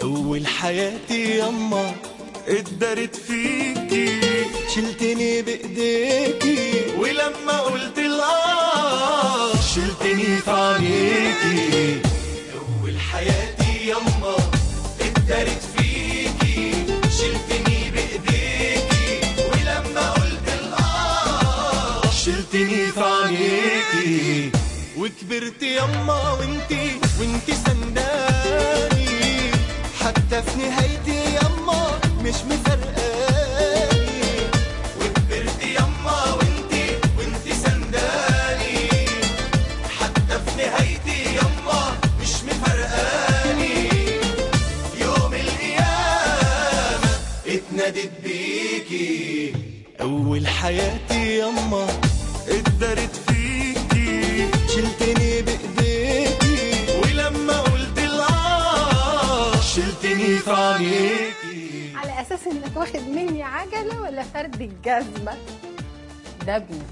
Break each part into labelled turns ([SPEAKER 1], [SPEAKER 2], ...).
[SPEAKER 1] أول حياتي يما اتدارت فيكي، شلتني بإيديكي ولما قلت الآه شلتني في عينيكي. أول حياتي يما اتدارت فيكي، شلتني بإيديكي ولما قلت الآه شلتني في عينيكي. وكبرت يما وانتي سنداني، حتى في نهايتي يما مش مفرقاني. وكبرت يما وانتي سنداني، حتى في نهايتي يما مش مفرقاني. يوم القيامة اتنادت بيكي. أول حياتي يما اتدارت فيكي، شلتني بإيديكي ولما قلت الآه شلتني في عينيكي.
[SPEAKER 2] على اساس انك واخد مني عجله ولا فرد الجزمه؟ ده ابني.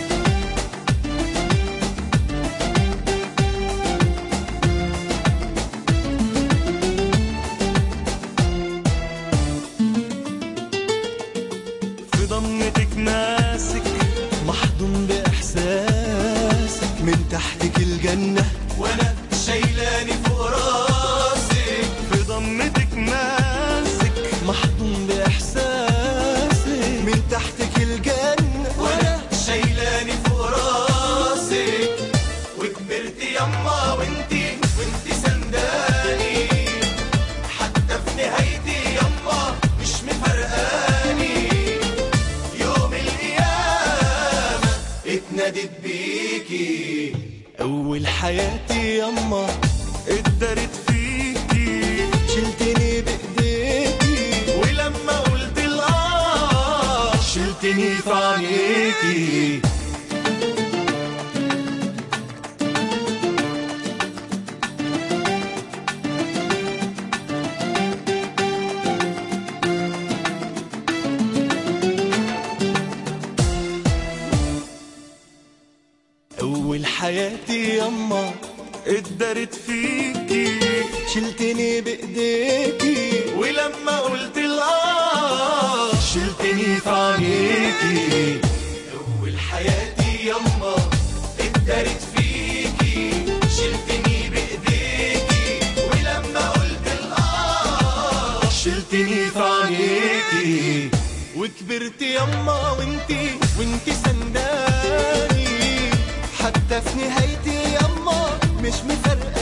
[SPEAKER 1] في ضمتك ماسك محضون بإحساسك، من تحتك الجنة وأنا شايلاني فوق راسك. في ضمتك ماسك محضون بإحساسك، من تحتك الجنة وأنا شايلاني فوق راسك. وكبرت يما وانتي سنداني، حتى في نهايتي يما مش مفرقاني. يوم القيامة اتنادت بيكي. أول حياتي يما اتدارت فيكي، شلتني بإيديكي ولما قلت الآه شلتني في عينيكي. أول حياتي يما اتدارت فيكي، شلتني بإيديكي ولما قلت الآه شلتني في عينيكي. أول حياتي يما اتدارت فيكي، شلتني بإيديكي ولما قلت الآه شلتني في عينيكي. وكبرت يما وانتي سنداني، حتى في نهايتي يما مش مفرقاني.